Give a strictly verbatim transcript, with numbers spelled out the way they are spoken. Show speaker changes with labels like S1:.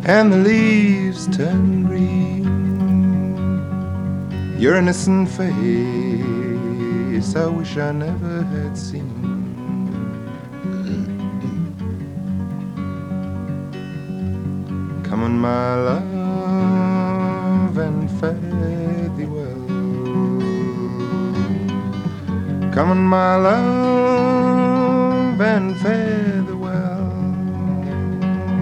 S1: and the leaves turn green. Your innocent face I wish I never had seen. Come on, my love, and fare thee well. Come on, my love, and fare